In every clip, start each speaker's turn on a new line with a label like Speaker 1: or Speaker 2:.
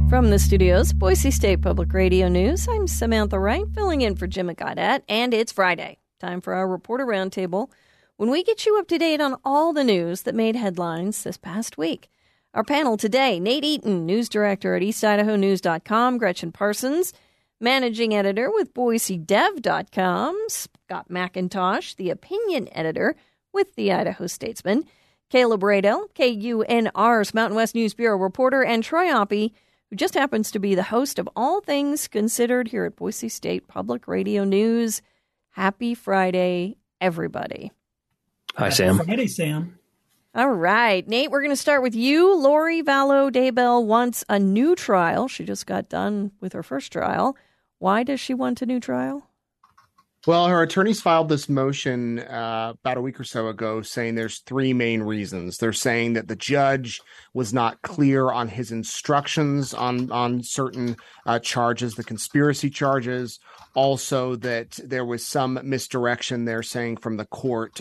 Speaker 1: From the studios, Boise State Public Radio News, I'm Samantha Wright, filling in for Jim McGaudette, and it's Friday. Time for our Reporter Roundtable, when we get you up to date on all the news that made headlines this past week. Our panel today, Nate Eaton, news director at EastIdahoNews.com, Gretchen Parsons, managing editor with BoiseDev.com, Scott McIntosh, the opinion editor with the Idaho Statesman, Caleb Radel, KUNR's Mountain West News Bureau reporter, and Troy Oppie, who just happens to be the host of All Things Considered here at Boise State Public Radio News. Happy Friday, everybody.
Speaker 2: Hi, Sam.
Speaker 3: Friday, Sam.
Speaker 1: All right, Nate, we're going to start with you. Lori Vallow Daybell wants a new trial. She just got done with her first trial. Why does she want a new trial?
Speaker 4: Well, her attorneys filed this motion about a week or so ago saying there's three main reasons. They're saying that the judge was not clear on his instructions on certain charges, the conspiracy charges. Also, that there was some misdirection, they're saying, from the court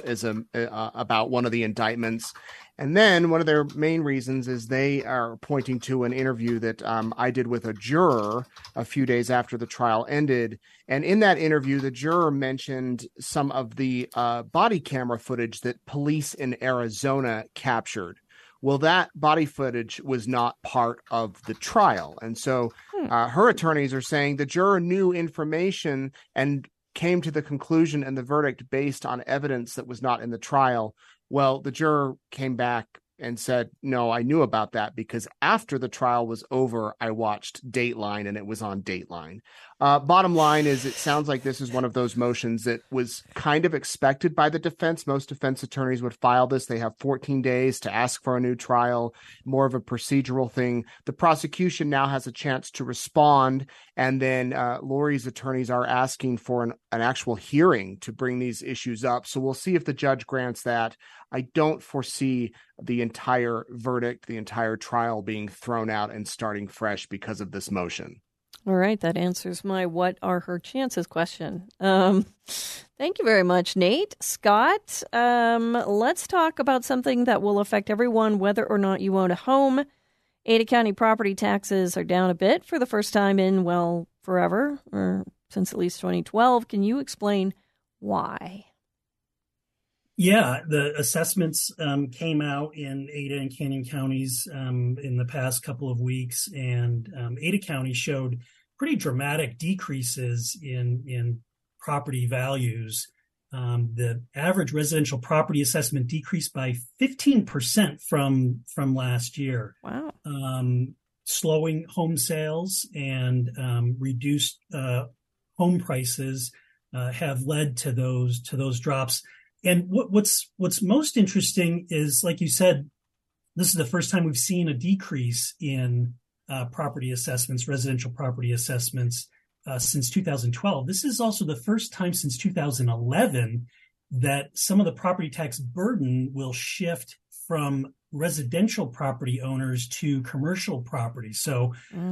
Speaker 4: about one of the indictments. And then one of their main reasons is they are pointing to an interview that I did with a juror a few days after the trial ended. And in that interview, the juror mentioned some of the body camera footage that police in Arizona captured. Well, that body footage was not part of the trial. And so her attorneys are saying the juror knew information and came to the conclusion and the verdict based on evidence that was not in the trial. Well, the juror came back and said, no, I knew about that because after the trial was over, I watched Dateline and it was on Dateline. Bottom line is, it sounds like this is one of those motions that was kind of expected by the defense. Most defense attorneys would file this. They have 14 days to ask for a new trial, more of a procedural thing. The prosecution now has a chance to respond. And then Lori's attorneys are asking for an actual hearing to bring these issues up. So we'll see if the judge grants that. I don't foresee the entire verdict, the entire trial being thrown out and starting fresh because of this motion.
Speaker 1: All right, that answers my what are her chances question. Thank you very much, Nate. Scott, let's talk about something that will affect everyone, whether or not you own a home. Ada County property taxes are down a bit for the first time in, well, forever, or since at least 2012. Can you explain why?
Speaker 3: Yeah, the assessments came out in Ada and Canyon counties in the past couple of weeks, and Ada County showed pretty dramatic decreases in property values. The average residential property assessment decreased by 15% from last year.
Speaker 1: Wow.
Speaker 3: Slowing home sales and reduced home prices have led to those drops. And what's most interesting is, like you said, this is the first time we've seen a decrease in property assessments, residential property assessments, since 2012. This is also the first time since 2011 that some of the property tax burden will shift from residential property owners to commercial property. So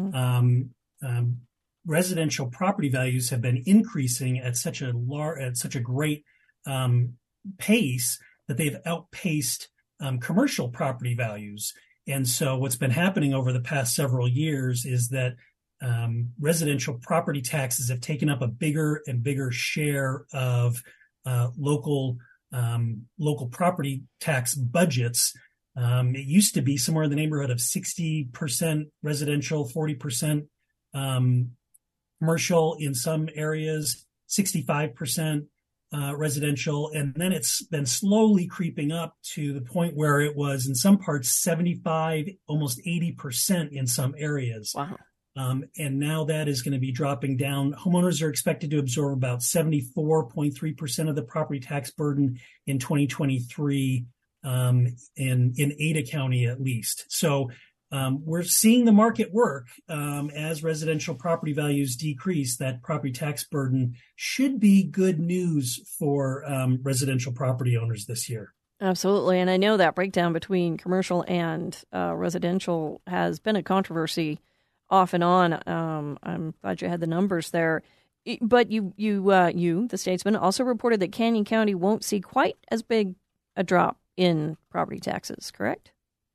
Speaker 3: residential property values have been increasing at such a great pace that they've outpaced commercial property values. And so what's been happening over the past several years is that residential property taxes have taken up a bigger and bigger share of local property tax budgets. It used to be somewhere in the neighborhood of 60% residential, 40% commercial in some areas, 65% residential, and then it's been slowly creeping up to the point where it was in some parts 75, almost 80% in some areas.
Speaker 1: Wow.
Speaker 3: And now that is going to be dropping down. Homeowners are expected to absorb about 74.3% of the property tax burden in 2023, in Ada County at least. So we're seeing the market work as residential property values decrease. That property tax burden should be good news for residential property owners this year.
Speaker 1: Absolutely. And I know that breakdown between commercial and residential has been a controversy off and on. I'm glad you had the numbers there. But you, the Statesman, also reported that Canyon County won't see quite as big a drop in property taxes, correct?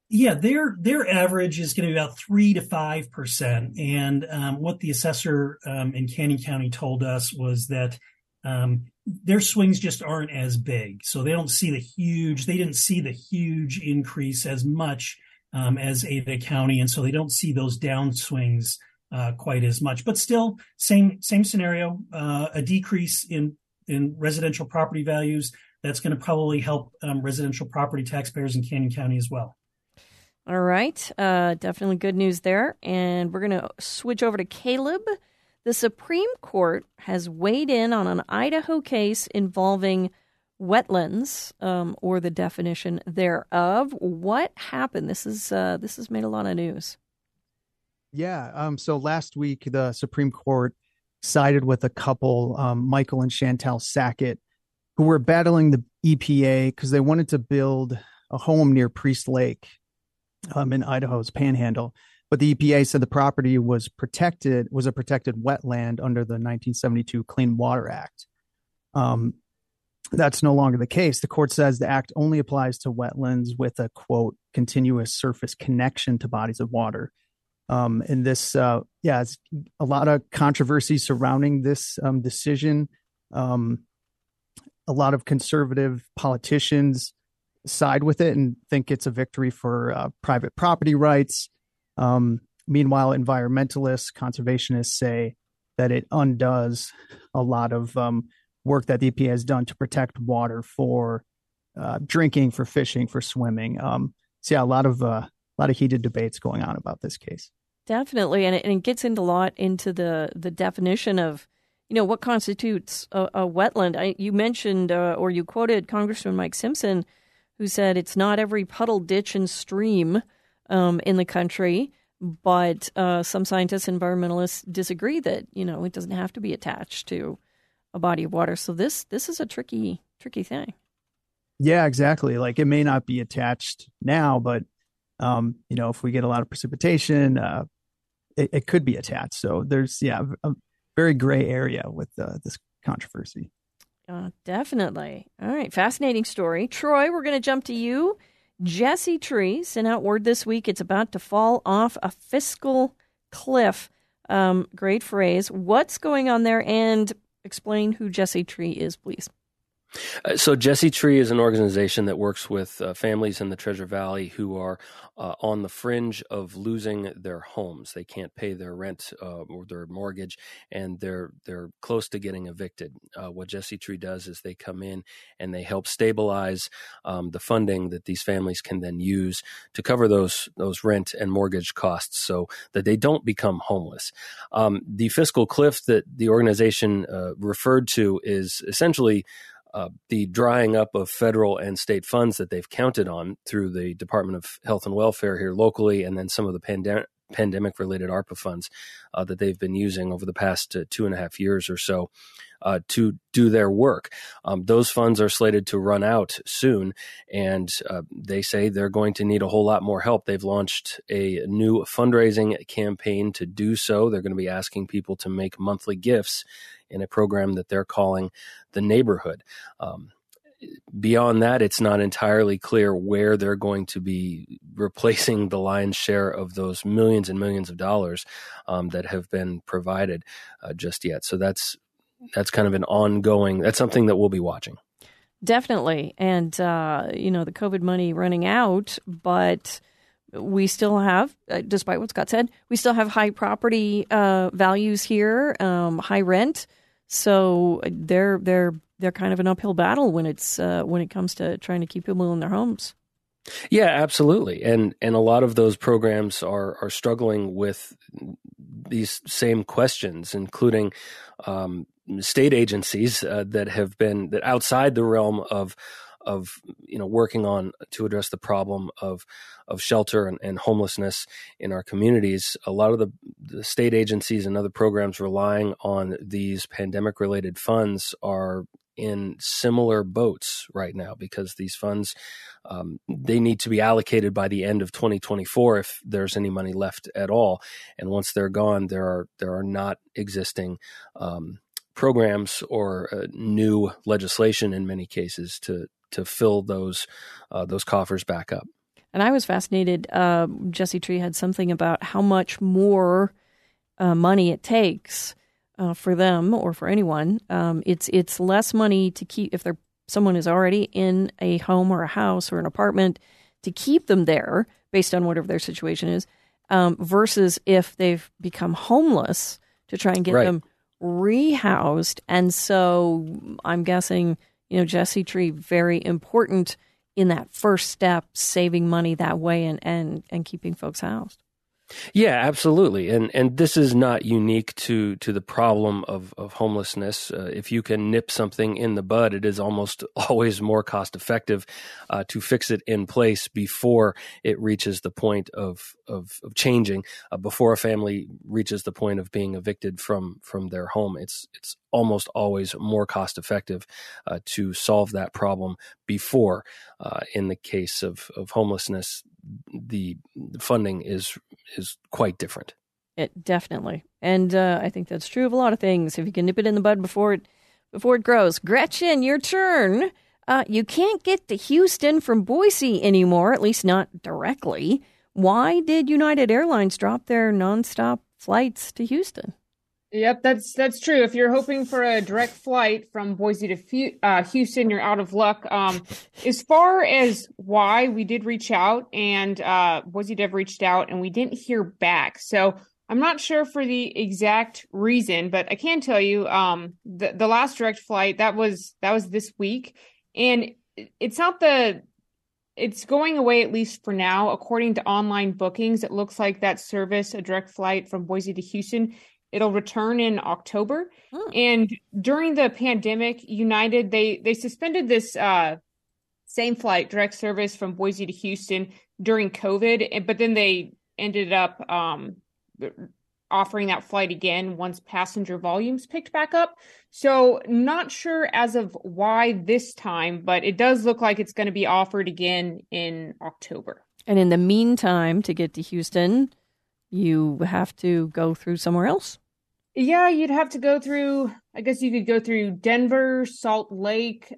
Speaker 3: Yeah, their average is going to be about 3 to 5%. And what the assessor in Canyon County told us was that their swings just aren't as big. So they didn't see the huge increase as much as Ada County. And so they don't see those downswings quite as much. But still, same scenario, a decrease in residential property values. That's going to probably help residential property taxpayers in Canyon County as well.
Speaker 1: All right. Definitely good news there. And we're going to switch over to Caleb. The Supreme Court has weighed in on an Idaho case involving wetlands, or the definition thereof. What happened? This has made a lot of news.
Speaker 2: Yeah. So last week, the Supreme Court sided with a couple, Michael and Chantel Sackett, who were battling the EPA because they wanted to build a home near Priest Lake in Idaho's Panhandle. But the EPA said the property was a protected wetland under the 1972 Clean Water Act. That's no longer the case. The court says the act only applies to wetlands with a, quote, continuous surface connection to bodies of water. And this, it's a lot of controversy surrounding this decision. A lot of conservative politicians side with it and think it's a victory for private property rights. Meanwhile, environmentalists, conservationists say that it undoes a lot of work that the EPA has done to protect water for drinking, for fishing, for swimming. A lot of heated debates going on about this case.
Speaker 1: Definitely, and it gets into a lot into the definition of, what constitutes a wetland. You mentioned or you quoted Congressman Mike Simpson, who said it's not every puddle, ditch, and stream in the country, but some scientists and environmentalists disagree that, it doesn't have to be attached to a body of water. So this is a tricky thing. Yeah, exactly.
Speaker 2: Like it may not be attached now, but, if we get a lot of precipitation, it could be attached. So there's, a very gray area with this controversy.
Speaker 1: Definitely. All right. Fascinating story. Troy, we're going to jump to you. Jesse Tree sent out word this week it's about to fall off a fiscal cliff. Great phrase. What's going on there? And explain who Jesse Tree is, please.
Speaker 5: So Jesse Tree is an organization that works with families in the Treasure Valley who are on the fringe of losing their homes. They can't pay their rent or their mortgage, and they're close to getting evicted. What Jesse Tree does is they come in and they help stabilize the funding that these families can then use to cover those rent and mortgage costs so that they don't become homeless. The fiscal cliff that the organization referred to is essentially the drying up of federal and state funds that they've counted on through the Department of Health and Welfare here locally, and then some of the pandemic-related ARPA funds that they've been using over the past 2.5 years or so to do their work. Those funds are slated to run out soon, and they say they're going to need a whole lot more help. They've launched a new fundraising campaign to do so. They're going to be asking people to make monthly gifts in a program that they're calling the Neighborhood. Beyond that, it's not entirely clear where they're going to be replacing the lion's share of those millions and millions of dollars that have been provided just yet. So that's kind of an ongoing, that's something that we'll be watching.
Speaker 1: Definitely. And, the COVID money running out, but we still have, despite what Scott said, we still have high property values here, high rent. So they're kind of an uphill battle when it comes to trying to keep people in their homes.
Speaker 5: Yeah, absolutely. And a lot of those programs are struggling with these same questions, including state agencies that outside the realm of working on to address the problem of shelter and homelessness in our communities. A lot of the state agencies and other programs relying on these pandemic-related funds are in similar boats right now because these funds, they need to be allocated by the end of 2024 if there's any money left at all. And once they're gone, there are not existing programs or new legislation in many cases to fill those coffers back up.
Speaker 1: And I was fascinated. Jesse Tree had something about how much more money it takes for them or for anyone. It's less money to keep if someone is already in a home or a house or an apartment to keep them there based on whatever their situation is, versus if they've become homeless to try and get them rehoused. And so I'm guessing, Jesse Tree, very important in that first step, saving money that way and keeping folks housed.
Speaker 5: Yeah, absolutely. And this is not unique to the problem of homelessness. If you can nip something in the bud, it is almost always more cost effective to fix it in place before it reaches the point of changing, before a family reaches the point of being evicted from their home. It's almost always more cost effective to solve that problem before. In the case of homelessness, the funding is quite different.
Speaker 1: It definitely, and I think that's true of a lot of things. If you can nip it in the bud before it grows. Gretchen, your turn. You can't get to Houston from Boise anymore, at least not directly. Why did United Airlines drop their nonstop flights to Houston?
Speaker 6: Yep, that's true. If you're hoping for a direct flight from Boise to Houston, you're out of luck. As far as why, we did reach out, and Boise Dev reached out, and we didn't hear back. So I'm not sure for the exact reason, but I can tell you the last direct flight that was this week, and it's going away, at least for now. According to online bookings, it looks like that service, a direct flight from Boise to Houston, it'll return in October. And during the pandemic, United, they suspended this same flight, direct service from Boise to Houston during COVID, but then they ended up offering that flight again once passenger volumes picked back up. So not sure as of why this time, but it does look like it's going to be offered again in October.
Speaker 1: And in the meantime, to get to Houston, you have to go through somewhere else?
Speaker 6: Yeah, you'd have to go through, I guess you could go through Denver, Salt Lake.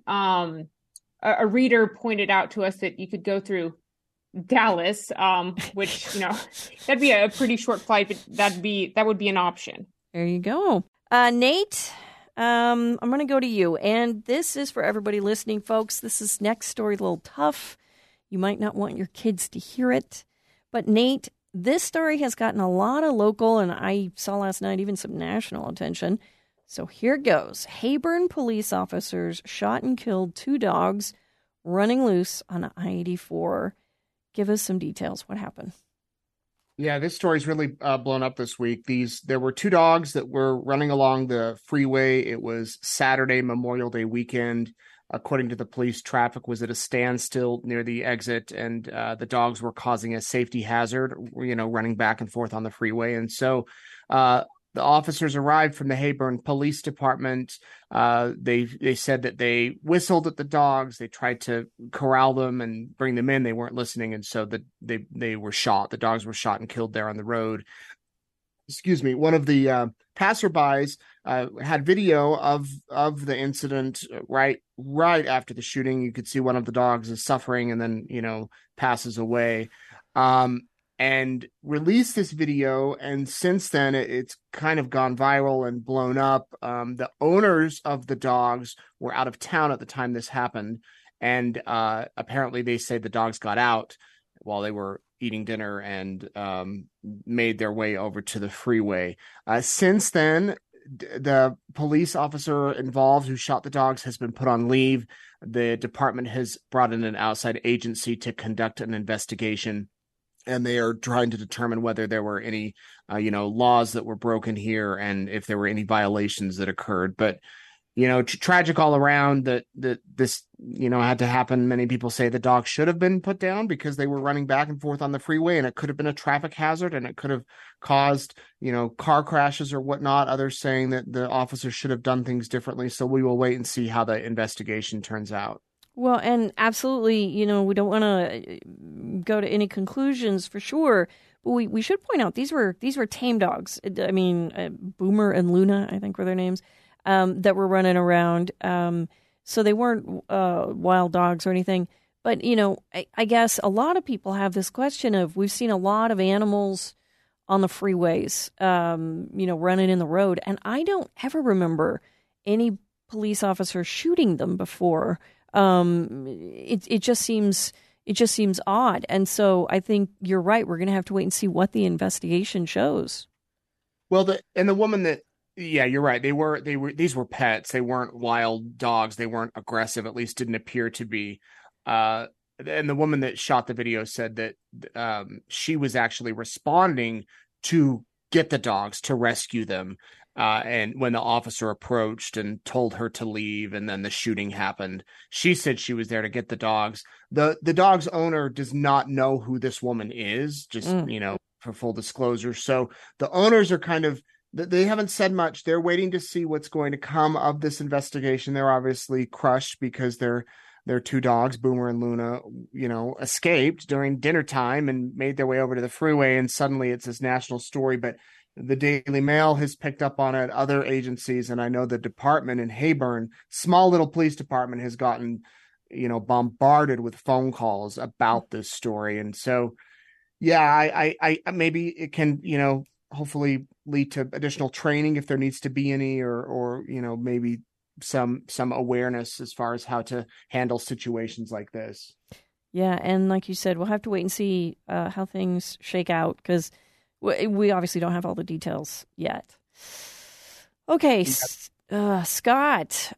Speaker 6: A reader pointed out to us that you could go through Dallas, which, that'd be a pretty short flight, but that would be an option.
Speaker 1: There you go. Nate, I'm going to go to you. And this is for everybody listening, folks. This is next story, a little tough. You might not want your kids to hear it. But Nate, this story has gotten a lot of local, and I saw last night even some national attention. So here goes. Heyburn police officers shot and killed 2 dogs running loose on I-84. Give us some details. What happened?
Speaker 4: Yeah, this story's really blown up this week. There were 2 dogs that were running along the freeway. It was Saturday, Memorial Day weekend. According to the police, traffic was at a standstill near the exit, and the dogs were causing a safety hazard, running back and forth on the freeway. And so the officers arrived from the Heyburn Police Department. They said that they whistled at the dogs. They tried to corral them and bring them in. They weren't listening, and so they were shot. The dogs were shot and killed there on the road. Excuse me. One of the passerbys had video of the incident right after the shooting. You could see one of the dogs is suffering and then passes away, and released this video. And since then, it's kind of gone viral and blown up. The owners of the dogs were out of town at the time this happened, and apparently they say the dogs got out while they were eating dinner and made their way over to the freeway. Since then, the police officer involved who shot the dogs has been put on leave. The department has brought in an outside agency to conduct an investigation, and they are trying to determine whether there were any, laws that were broken here and if there were any violations that occurred. But tragic all around that this, had to happen. Many people say the dogs should have been put down because they were running back and forth on the freeway, and it could have been a traffic hazard, and it could have caused, car crashes or whatnot. Others saying that the officers should have done things differently. So we will wait and see how the investigation turns out.
Speaker 1: Well, and absolutely, we don't want to go to any conclusions for sure. But we should point out these were tame dogs. I mean, Boomer and Luna, I think were their names. That were running around. So they weren't wild dogs or anything. But, you know, I guess a lot of people have this question of, we've seen a lot of animals on the freeways, you know, running in the road. And I don't ever remember any police officer shooting them before. It just seems odd. And so I think you're right. We're going to have to wait and see what the investigation shows.
Speaker 4: Well, the woman that, yeah, you're right. These were pets. They weren't wild dogs. They weren't aggressive, at least didn't appear to be. And the woman that shot the video said that she was actually responding to get the dogs, to rescue them. And when the officer approached and told her to leave, and then the shooting happened, she said she was there to get the dogs. The dog's owner does not know who this woman is, just, you know, for full disclosure. So the owners are kind of, they haven't said much. They're waiting to see what's going to come of this investigation. They're obviously crushed because their two dogs, Boomer and Luna, you know, escaped during dinner time and made their way over to the freeway. And suddenly it's this national story. But the Daily Mail has picked up on it, other agencies. And I know the department in Heyburn, small little police department, has gotten, you know, bombarded with phone calls about this story. And so, yeah, I maybe it can, you know, hopefully lead to additional training if there needs to be any, or you know, maybe some awareness as far as how to handle situations like this.
Speaker 1: Yeah, and like you said, we'll have to wait and see how things shake out, because we obviously don't have all the details yet. Okay, Scott,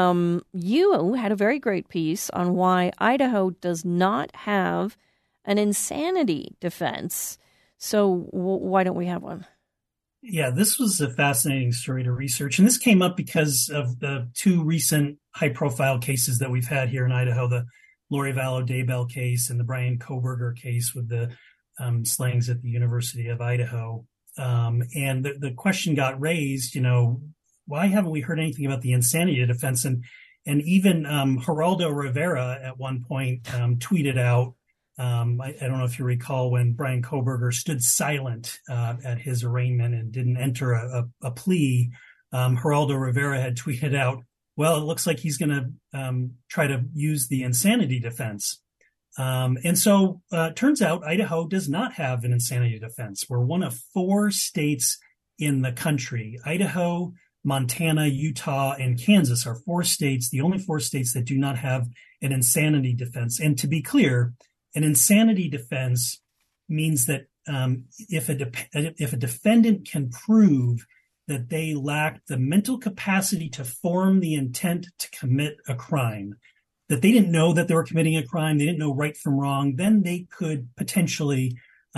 Speaker 1: you had a very great piece on why Idaho does not have an insanity defense. So why don't we have one?
Speaker 3: Yeah, this was a fascinating story to research. And this came up because of the two recent high-profile cases that we've had here in Idaho, the Lori Vallow Daybell case and the Brian Kohberger case with the slayings at the University of Idaho. And the question got raised, you know, why haven't we heard anything about the insanity defense? And even Geraldo Rivera at one point tweeted out, I don't know if you recall when Brian Kohberger stood silent at his arraignment and didn't enter a plea. Geraldo Rivera had tweeted out, well, it looks like he's going to try to use the insanity defense. And so turns out Idaho does not have an insanity defense. We're one of 4 states in the country. Idaho, Montana, Utah, and Kansas are 4 states, the only 4 states that do not have an insanity defense. And to be clear, an insanity defense means that if a defendant can prove that they lack the mental capacity to form the intent to commit a crime, that they didn't know that they were committing a crime, they didn't know right from wrong, then they could potentially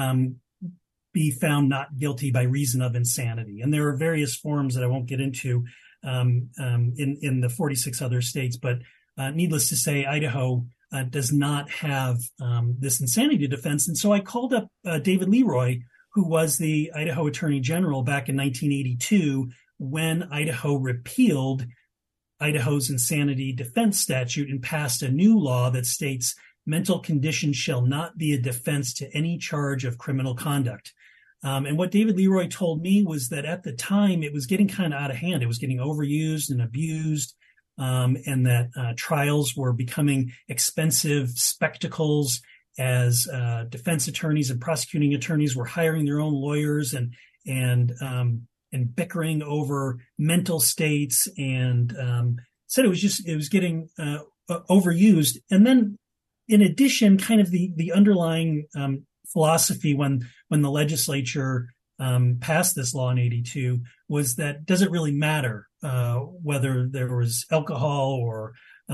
Speaker 3: be found not guilty by reason of insanity. And there are various forms that I won't get into in the 46 other states, but needless to say, Idaho does not have this insanity defense. And so I called up David Leroy, who was the Idaho Attorney General back in 1982 when Idaho repealed Idaho's insanity defense statute and passed a new law that states mental condition shall not be a defense to any charge of criminal conduct. And what David Leroy told me was that at the time it was getting kind of out of hand. It was getting overused and abused. And that trials were becoming expensive spectacles as defense attorneys and prosecuting attorneys were hiring their own lawyers and bickering over mental states, and said it was getting overused. And then, in addition, kind of the underlying philosophy when the legislature passed this law in 82 was that does it really matter whether there was alcohol or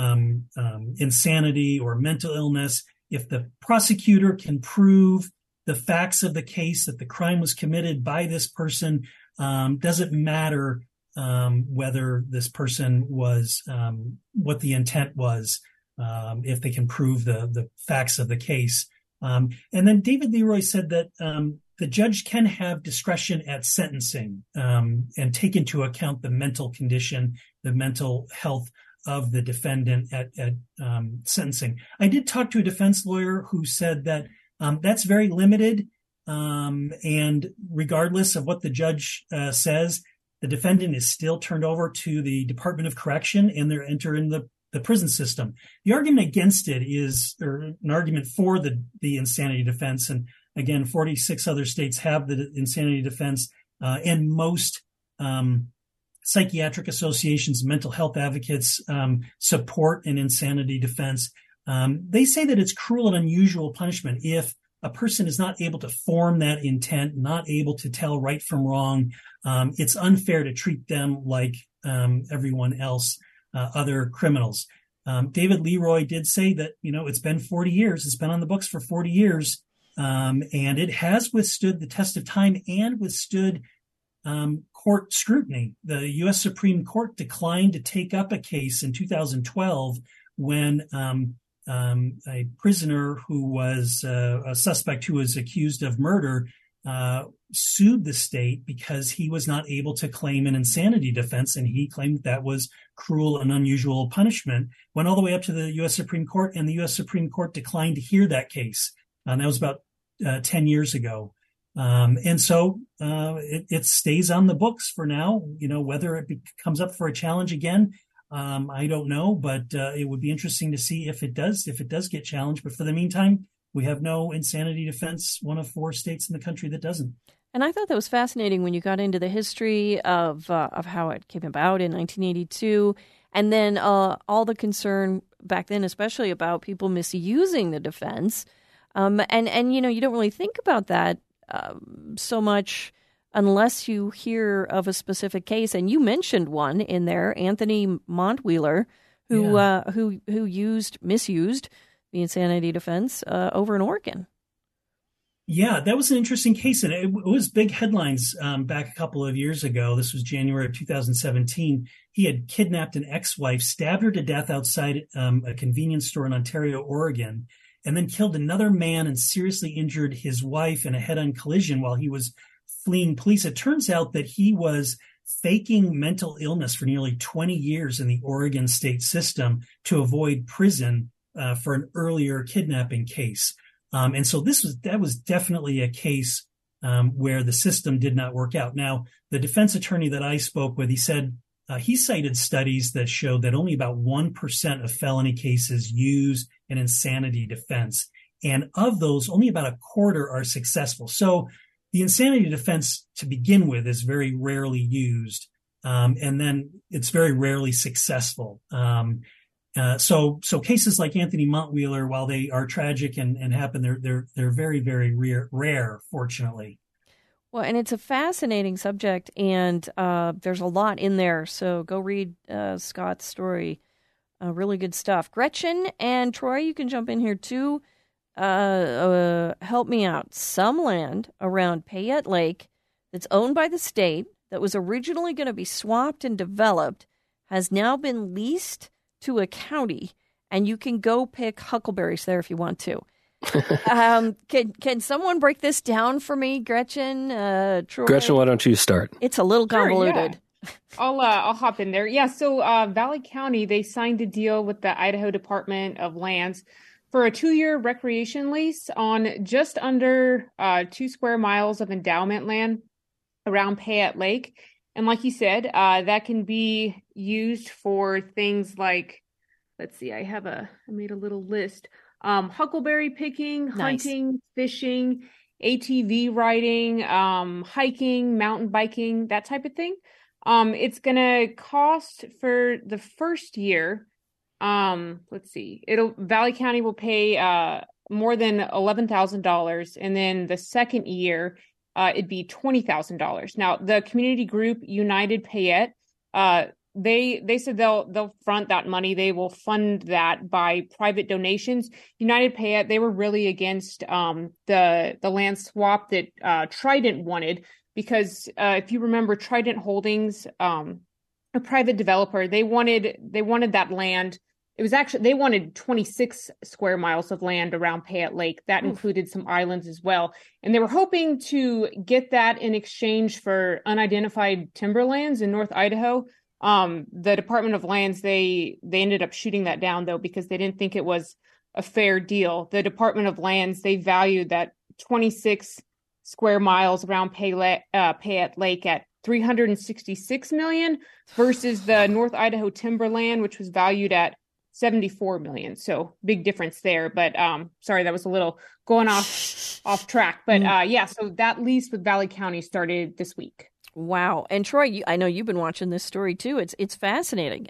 Speaker 3: insanity or mental illness? If the prosecutor can prove the facts of the case that the crime was committed by this person, does it matter whether this person was what the intent was, if they can prove the facts of the case? And then David Leroy said that the judge can have discretion at sentencing and take into account the mental condition, the mental health of the defendant at sentencing. I did talk to a defense lawyer who said that that's very limited, and regardless of what the judge says, the defendant is still turned over to the Department of Correction, and they're entering the prison system. The argument against it is, or an argument for the insanity defense. And again, 46 other states have the insanity defense, and most psychiatric associations, mental health advocates support an insanity defense. They say that it's cruel and unusual punishment if a person is not able to form that intent, not able to tell right from wrong. It's unfair to treat them like everyone else, other criminals. David Leroy did say that, it's been 40 years. It's been on the books for 40 years. And it has withstood the test of time and withstood court scrutiny. The U.S. Supreme Court declined to take up a case in 2012 when a prisoner who was a suspect who was accused of murder sued the state because he was not able to claim an insanity defense, and he claimed that was cruel and unusual punishment. Went all the way up to the U.S. Supreme Court, and the U.S. Supreme Court declined to hear that case. And that was about 10 years ago. And so it stays on the books for now. Whether it comes up for a challenge again, I don't know, but it would be interesting to see if it does get challenged. But for the meantime, we have no insanity defense, one of 4 states in the country that doesn't.
Speaker 1: And I thought that was fascinating when you got into the history of how it came about in 1982, and then all the concern back then, especially about people misusing the defense. And you don't really think about that so much unless you hear of a specific case. And you mentioned one in there, Anthony Montwheeler, who misused the insanity defense over in Oregon.
Speaker 3: Yeah, that was an interesting case. And it was big headlines back a couple of years ago. This was January of 2017. He had kidnapped an ex-wife, stabbed her to death outside a convenience store in Ontario, Oregon, and then killed another man and seriously injured his wife in a head-on collision while he was fleeing police. It turns out that he was faking mental illness for nearly 20 years in the Oregon state system to avoid prison for an earlier kidnapping case. And so that was definitely a case where the system did not work out. Now, the defense attorney that I spoke with, he said he cited studies that showed that only about 1% of felony cases use an insanity defense. And of those, only about a quarter are successful. So the insanity defense to begin with is very rarely used. And then it's very rarely successful. So cases like Anthony Montwheeler, while they are tragic and happen, they're very, very rare, fortunately.
Speaker 1: Well, and it's a fascinating subject, and there's a lot in there. So go read Scott's story. Really good stuff. Gretchen and Troy, you can jump in here too. Help me out. Some land around Payette Lake that's owned by the state that was originally going to be swapped and developed has now been leased to a and you can go pick huckleberries there if you want to. Can someone break this down for me, Gretchen? Troy?
Speaker 5: Gretchen, why don't you start?
Speaker 1: It's a little convoluted.
Speaker 6: Sure, yeah. I'll hop in there. Yeah. So Valley County, they signed a deal with the Idaho Department of Lands for a 2-year recreation lease on just under 2 square miles of endowment land around Payette Lake. And like you said, that can be used for things like, let's see, I made a little list. Huckleberry picking, hunting, fishing, ATV riding, hiking, mountain biking, that type of thing. It's going to cost for the first year. Let's see, Valley County will pay more than $11,000. And then the second year, it'd be $20,000. Now, the community group United Payette, they said they'll front that money. They will fund that by private donations. United Payette, they were really against the land swap that Trident wanted, because if you remember, Trident Holdings, a private developer, they wanted that land. It was actually, they wanted 26 square miles of land around Payette Lake. That included some islands as well. And they were hoping to get that in exchange for unidentified timberlands in North Idaho. The Department of Lands, they ended up shooting that down, though, because they didn't think it was a fair deal. The Department of Lands, they valued that 26 square miles around Payette Lake at $366 million versus the North Idaho timberland, which was valued at $74 million. So big difference there. But sorry, that was a little going off track. But so that lease with Valley County started this week.
Speaker 1: Wow. And Troy, I know you've been watching this story too. It's fascinating.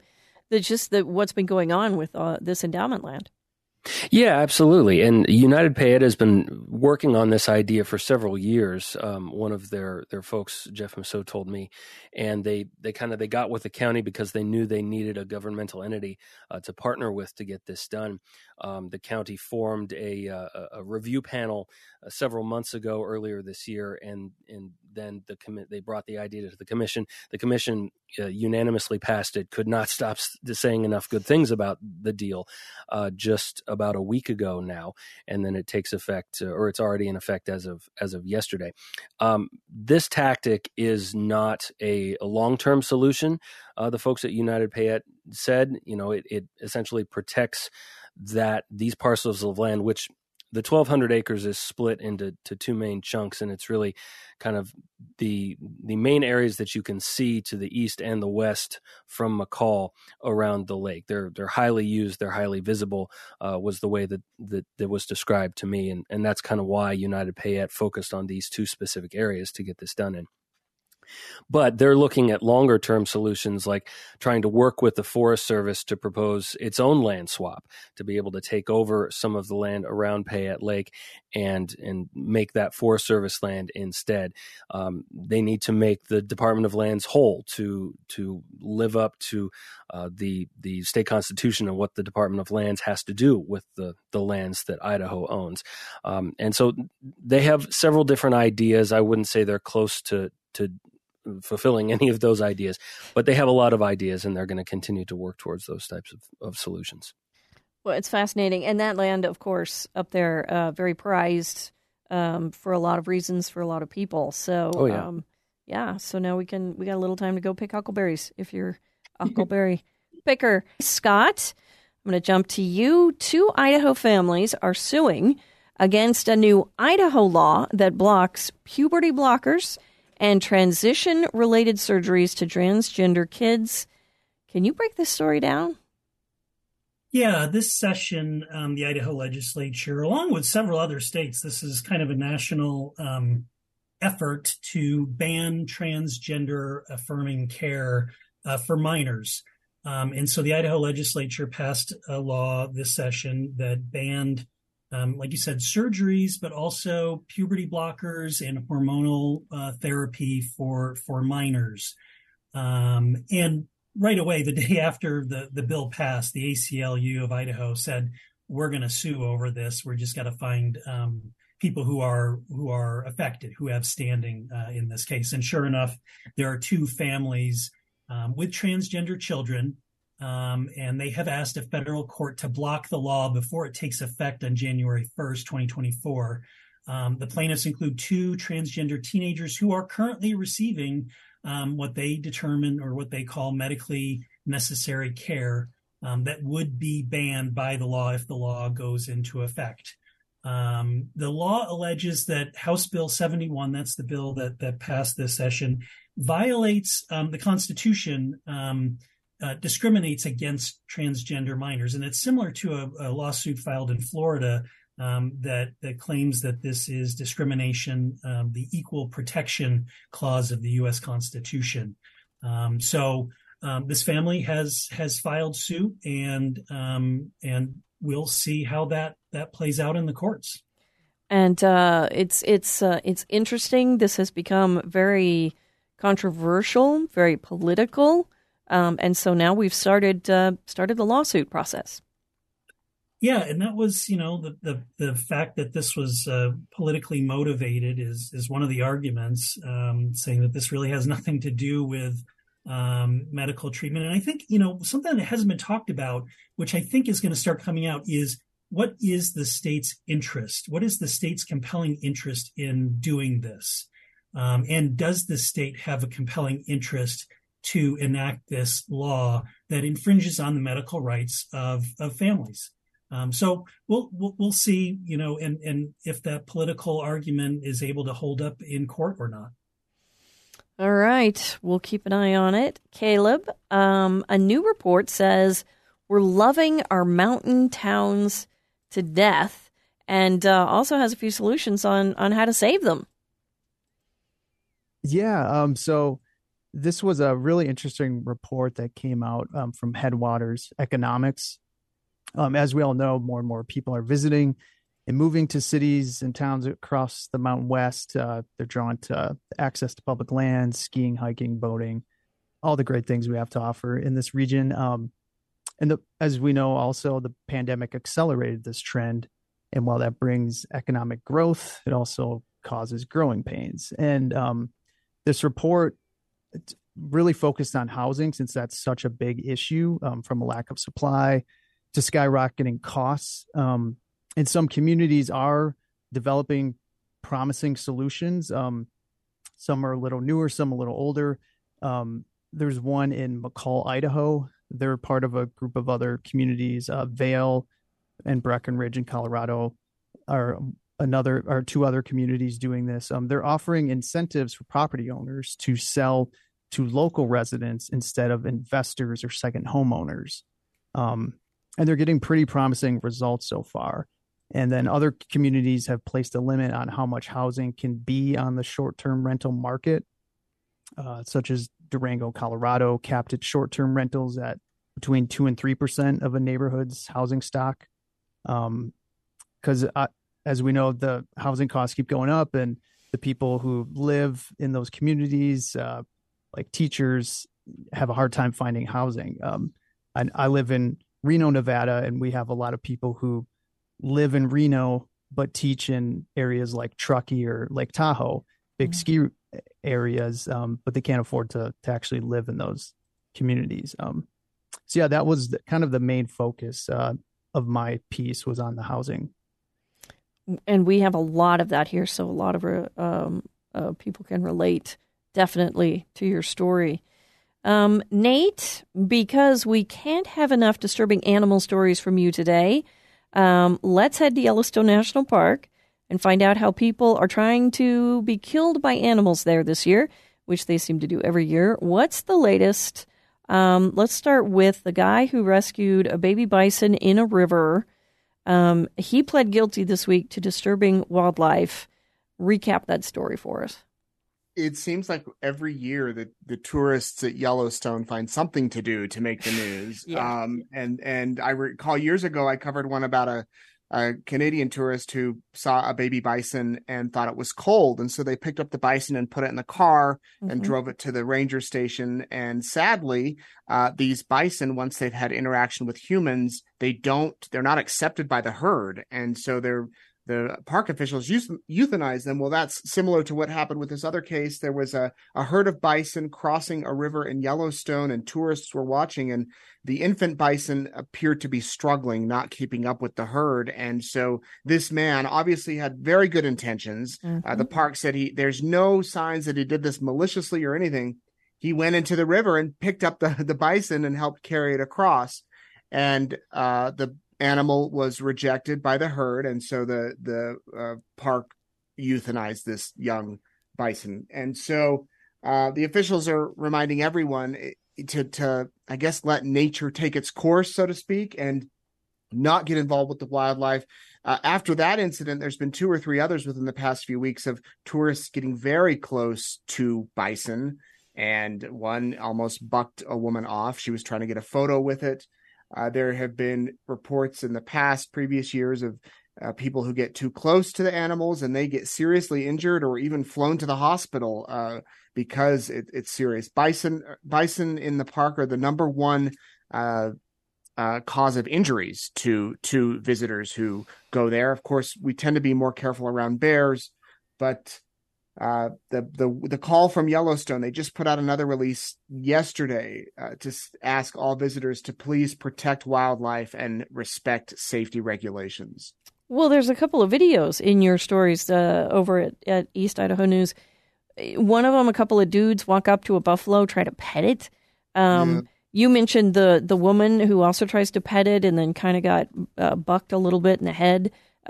Speaker 1: What's been going on with this endowment land.
Speaker 5: Yeah, absolutely. And United Payette has been working on this idea for several years. One of their folks, Jeff Massot, told me, and they got with the county because they knew they needed a governmental entity to partner with to get this done. The county formed a review panel several months ago, earlier this year, and then they brought the idea to the commission. The commission unanimously passed it. Could not stop saying enough good things about the deal. Just about a week ago now, and then it takes effect, or it's already in effect as of yesterday. This tactic is not a long-term solution. The folks at United Payette said, it essentially protects these parcels of land, which the 1,200 acres is split into two main chunks, and it's really kind of the main areas that you can see to the east and the west from McCall around the lake. They're highly used, they're highly visible, was the way that was described to me, and that's kind of why United Payette focused on these two specific areas to get this done in. But they're looking at longer term solutions, like trying to work with the Forest Service to propose its own land swap to be able to take over some of the land around Payette Lake and make that Forest Service land instead. They need to make the Department of Lands whole to live up to the state constitution and what the Department of Lands has to do with the lands that Idaho owns. And so they have several different ideas. I wouldn't say they're close to fulfilling any of those ideas, but they have a lot of ideas, and they're going to continue to work towards those types of solutions.
Speaker 1: Well, it's fascinating. And that land, of course, up there, very prized for a lot of reasons for a lot of people. So, so now we got a little time to go pick huckleberries if you're a huckleberry picker. Scott, I'm going to jump to you. 2 Idaho families are suing against a new Idaho law that blocks puberty blockers and transition-related surgeries to transgender kids. Can you break this story down?
Speaker 3: Yeah, this session, the Idaho legislature, along with several other states, this is kind of a national effort to ban transgender affirming care for minors. And so the Idaho legislature passed a law this session that banned like you said, surgeries, but also puberty blockers and hormonal therapy for minors. And right away, the day after the bill passed, the ACLU of Idaho said, we're going to sue over this. We're just got to find people who are affected, who have standing in this case. And sure enough, there are 2 families with transgender children. And they have asked a federal court to block the law before it takes effect on January 1st, 2024. The plaintiffs include 2 transgender teenagers who are currently receiving what they determine or what they call medically necessary care that would be banned by the law if the law goes into effect. The law alleges that House Bill 71, that's the bill that passed this session, violates the Constitution, discriminates against transgender minors. And it's similar to a lawsuit filed in Florida that claims that this is discrimination, the Equal Protection Clause of the U.S. Constitution. So this family has filed suit, and we'll see how that plays out in the courts.
Speaker 1: And it's interesting. This has become very controversial, very political. And so now we've started the lawsuit process.
Speaker 3: Yeah, and that was, the fact that this was politically motivated is one of the arguments, saying that this really has nothing to do with medical treatment. And I think, something that hasn't been talked about, which I think is going to start coming out, is what is the state's interest? What is the state's compelling interest in doing this? And does the state have a compelling interest to enact this law that infringes on the medical rights of families? So we'll see, and if that political argument is able to hold up in court or not. All
Speaker 1: right. We'll keep an eye on it. Caleb, a new report says We're loving our mountain towns to death, and also has a few solutions on how to save them.
Speaker 2: Yeah. So this was a really interesting report that came out from Headwaters Economics. As we all know, more and more people are visiting and moving to cities and towns across the Mountain West. They're drawn to access to public lands, skiing, hiking, boating, all the great things we have to offer in this region. As we know, also the pandemic accelerated this trend. And while that brings economic growth, it also causes growing pains. And this report really focused on housing, since that's such a big issue, from a lack of supply to skyrocketing costs. And some communities are developing promising solutions. Some are a little newer, some a little older. There's one in McCall, Idaho. They're part of a group of other communities. Vail and Breckenridge in Colorado are two other communities doing this. They're offering incentives for property owners to sell to local residents instead of investors or second homeowners. And they're getting pretty promising results so far. And then other communities have placed a limit on how much housing can be on the short-term rental market, such as Durango, Colorado, capped its short-term rentals at between 2% and 3% of a neighborhood's housing stock. Because as we know, the housing costs keep going up, and the people who live in those communities, like teachers, have a hard time finding housing. And I live in Reno, Nevada, and we have a lot of people who live in Reno but teach in areas like Truckee or Lake Tahoe, big ski areas, but they can't afford to actually live in those communities. So yeah, that was kind of the main focus of my piece, was on the housing.
Speaker 1: And we have a lot of that here, so a lot of people can relate definitely to your story. Nate, because we can't have enough disturbing animal stories from you today, let's head to Yellowstone National Park and find out how people are trying to be killed by animals there this year, which they seem to do every year. What's the latest? Let's start with the guy who rescued a baby bison in a river. He pled guilty this week to disturbing wildlife. Recap that story for us.
Speaker 4: It seems like every year that the tourists at Yellowstone find something to do to make the news.
Speaker 1: Yeah.
Speaker 4: And I recall years ago, I covered one about a Canadian tourist who saw a baby bison and thought it was cold. And so they picked up the bison and put it in the car and drove it to the ranger station. And sadly, these bison, once they've had interaction with humans, they're not accepted by the herd. And so the park officials euthanize them. Well, that's similar to what happened with this other case. There was a herd of bison crossing a river in Yellowstone, and tourists were watching, and the infant bison appeared to be struggling, not keeping up with the herd. And so this man obviously had very good intentions. The park said there's no signs that he did this maliciously or anything. He went into the river and picked up the bison and helped carry it across. And the animal was rejected by the herd, and so the park euthanized this young bison. And so the officials are reminding everyone to I guess let nature take its course, so to speak, and not get involved with the wildlife. After that incident, there's been 2 or 3 others within the past few weeks of tourists getting very close to bison, and one almost bucked a woman off. She was trying to get a photo with it. There have been reports in the previous years of people who get too close to the animals and they get seriously injured or even flown to the hospital because it's serious. Bison in the park are the number one cause of injuries to visitors who go there. Of course, we tend to be more careful around bears, but the call from Yellowstone, they just put out another release yesterday to ask all visitors to please protect wildlife and respect safety regulations.
Speaker 1: Well, there's a couple of videos in your stories over at East Idaho News. One of them, a couple of dudes walk up to a buffalo, try to pet it. You mentioned the woman who also tries to pet it and then kind of got bucked a little bit in the head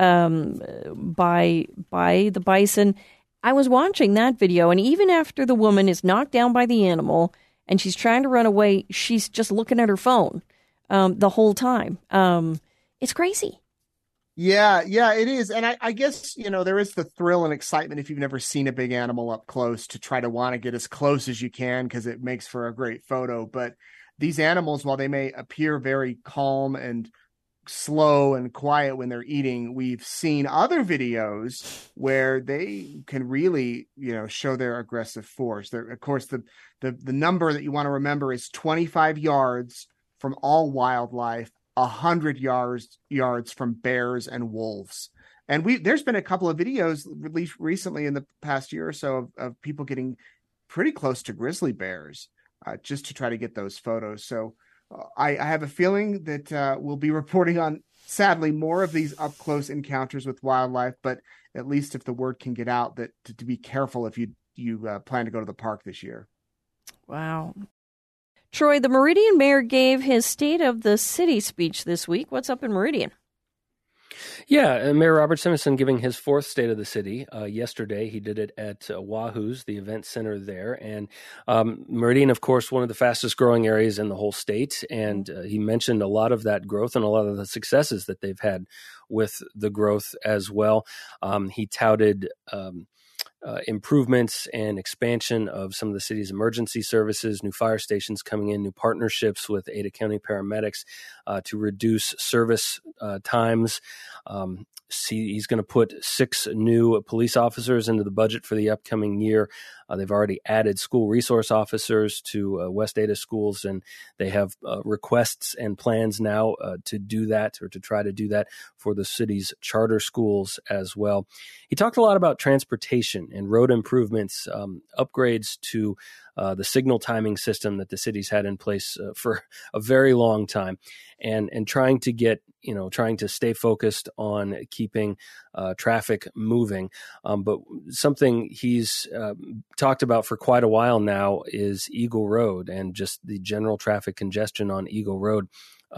Speaker 1: by the bison. I was watching that video, and even after the woman is knocked down by the animal and she's trying to run away, she's just looking at her phone. the whole time. It's crazy.
Speaker 4: Yeah, it is. And I guess, there is the thrill and excitement if you've never seen a big animal up close to try to want to get as close as you can because it makes for a great photo. But these animals, while they may appear very calm and slow and quiet when they're eating, we've seen other videos where they can really, show their aggressive force. Of course, the number that you want to remember is 25 yards from all wildlife, 100 yards from bears and wolves. And there's been a couple of videos released recently in the past year or so of people getting pretty close to grizzly bears just to try to get those photos. So I have a feeling that we'll be reporting on, sadly, more of these up close encounters with wildlife. But at least if the word can get out that to be careful if you plan to go to the park this year.
Speaker 1: Wow. Troy, the Meridian mayor gave his State of the City speech this week. What's up in Meridian?
Speaker 5: Yeah, Mayor Robert Simonson giving his fourth State of the City. Yesterday, he did it at Wahoo's, the event center there. And Meridian, of course, one of the fastest growing areas in the whole state. And he mentioned a lot of that growth and a lot of the successes that they've had with the growth as well. He touted improvements and expansion of some of the city's emergency services, new fire stations coming in, new partnerships with Ada County paramedics to reduce service times. He's going to put 6 new police officers into the budget for the upcoming year. They've already added school resource officers to West Ada schools, and they have requests and plans now to do that, or to try to do that for the city's charter schools as well. He talked a lot about transportation and road improvements, upgrades to the signal timing system that the city's had in place for a very long time, and trying to stay focused on keeping traffic moving. But something he's talked about for quite a while now is Eagle Road and just the general traffic congestion on Eagle Road.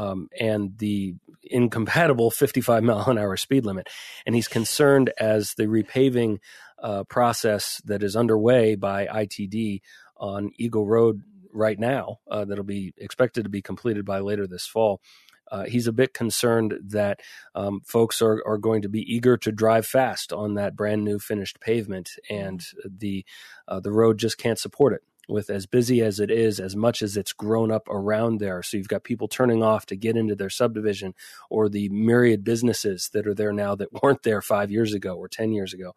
Speaker 5: And the incompatible 55-mile-an-hour speed limit. And he's concerned as the repaving process that is underway by ITD on Eagle Road right now, that'll be expected to be completed by later this fall. He's a bit concerned that folks are going to be eager to drive fast on that brand new finished pavement, and the road just can't support it. With as busy as it is, as much as it's grown up around there. So you've got people turning off to get into their subdivision, or the myriad businesses that are there now that weren't there 5 years ago or 10 years ago.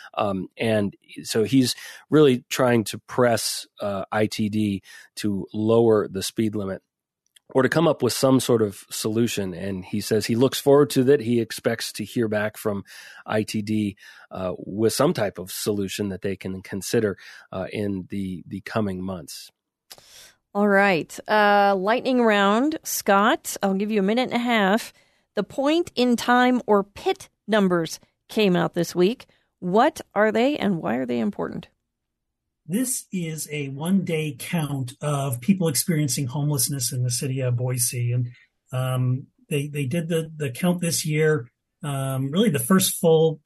Speaker 5: And so he's really trying to press ITD to lower the speed limit, or to come up with some sort of solution. And he says he looks forward to that. He expects to hear back from ITD with some type of solution that they can consider in the coming months.
Speaker 1: All right. Lightning round. Scott, I'll give you a minute and a half. The point in time or PIT numbers came out this week. What are they and why are they important?
Speaker 3: This is a one-day count of people experiencing homelessness in the city of Boise. And they did the count this year, really the first full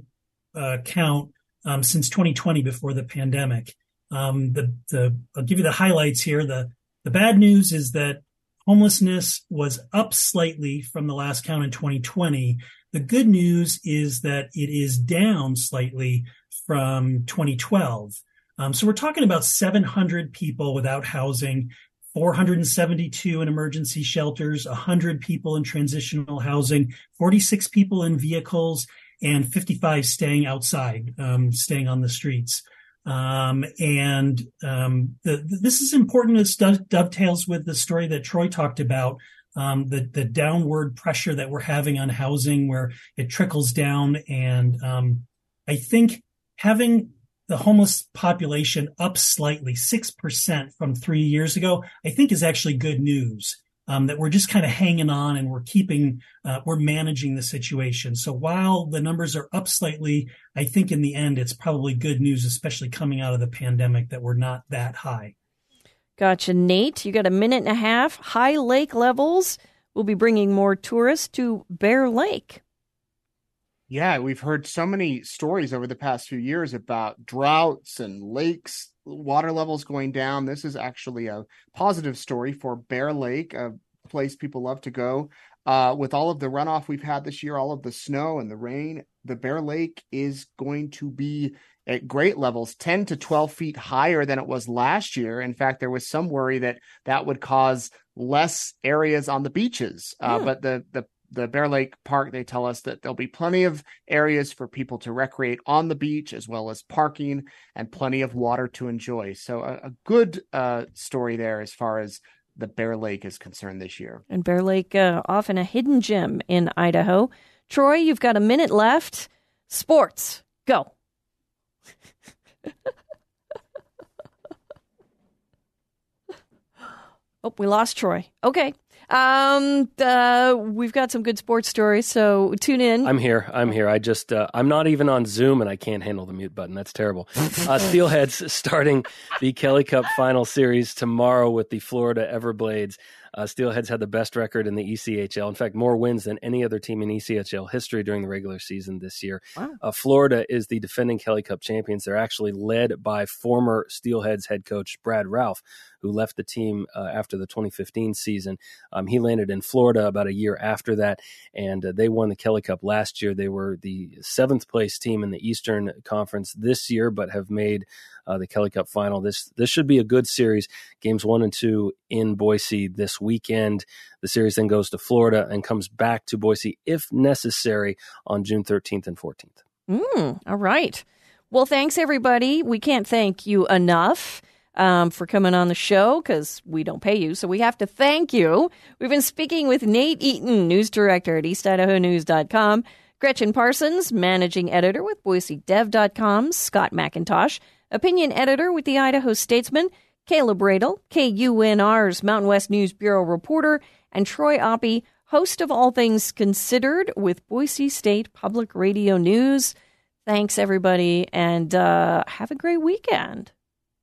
Speaker 3: count since 2020 before the pandemic. I'll give you the highlights here. The bad news is that homelessness was up slightly from the last count in 2020. The good news is that it is down slightly from 2012. So we're talking about 700 people without housing, 472 in emergency shelters, 100 people in transitional housing, 46 people in vehicles, and 55 staying outside, staying on the streets. This is important. It dovetails with the story that Troy talked about, the downward pressure that we're having on housing, where it trickles down. And I think having the homeless population up slightly, 6% from 3 years ago, I think is actually good news, that we're just kind of hanging on and we're managing the situation. So while the numbers are up slightly, I think in the end, it's probably good news, especially coming out of the pandemic, that we're not that high.
Speaker 1: Gotcha. Nate, you got a minute and a half. High lake levels will be bringing more tourists to Bear Lake.
Speaker 4: Yeah, we've heard so many stories over the past few years about droughts and lakes, water levels going down. This is actually a positive story for Bear Lake, a place people love to go. With all of the runoff we've had this year, all of the snow and the rain, the Bear Lake is going to be at great levels, 10 to 12 feet higher than it was last year. In fact, there was some worry that would cause less areas on the beaches. But the Bear Lake Park, they tell us that there'll be plenty of areas for people to recreate on the beach, as well as parking and plenty of water to enjoy. So a good story there as far as the Bear Lake is concerned this year.
Speaker 1: And Bear Lake, often a hidden gem in Idaho. Troy, you've got a minute left. Sports, go. Oh, we lost Troy. Okay. We've got some good sports stories, so tune in.
Speaker 5: I'm here. I just, I'm not even on Zoom and I can't handle the mute button. That's terrible. Steelheads starting the Kelly Cup final series tomorrow with the Florida Everblades. Steelheads had the best record in the ECHL. In fact, more wins than any other team in ECHL history during the regular season this year. Wow. Florida is the defending Kelly Cup champions. They're actually led by former Steelheads head coach Brad Ralph, who left the team after the 2015 season. He landed in Florida about a year after that, and they won the Kelly Cup last year. They were the 7th place team in the Eastern Conference this year, but have made the Kelly Cup final. This should be a good series. Games 1 and 2 in Boise this weekend. The series then goes to Florida and comes back to Boise, if necessary, on June 13th and 14th.
Speaker 1: All right. Well, thanks, everybody. We can't thank you enough for coming on the show because we don't pay you, so we have to thank you. We've been speaking with Nate Eaton, news director at EastIdahoNews.com, Gretchen Parsons, managing editor with BoiseDev.com, Scott McIntosh, opinion editor with the Idaho Statesman, Caleb Radel, KUNR's Mountain West News Bureau reporter, and Troy Oppie, host of All Things Considered with Boise State Public Radio News. Thanks, everybody, and have a great weekend.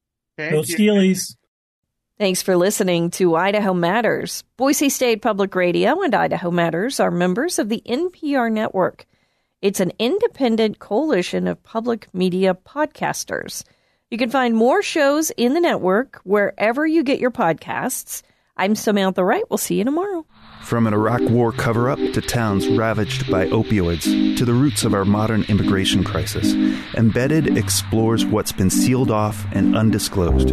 Speaker 3: Go Steelies.
Speaker 1: Thanks for listening to Idaho Matters. Boise State Public Radio and Idaho Matters are members of the NPR network. It's an independent coalition of public media podcasters. You can find more shows in the network wherever you get your podcasts. I'm Samantha Wright. We'll see you tomorrow.
Speaker 7: From an Iraq War cover-up to towns ravaged by opioids to the roots of our modern immigration crisis, Embedded explores what's been sealed off and undisclosed.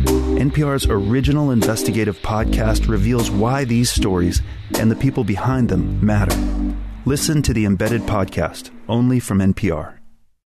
Speaker 7: NPR's original investigative podcast reveals why these stories and the people behind them matter. Listen to the Embedded podcast, only from NPR.